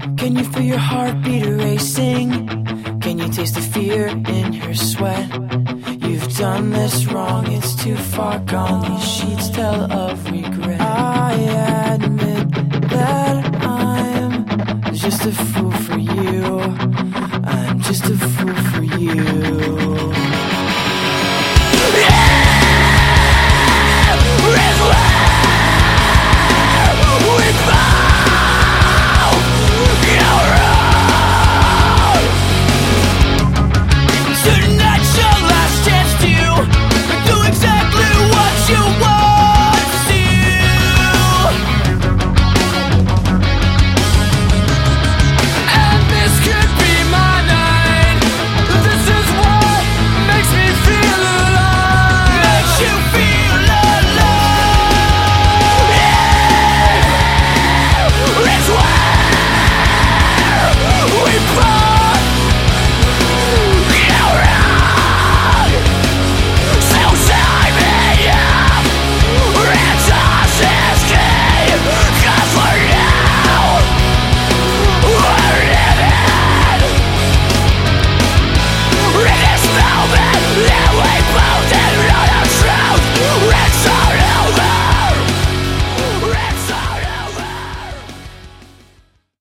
Can you feel your heartbeat racing? Can you taste the fear in her sweat? You've done this wrong, it's too far gone. These sheets tell of regret. I admit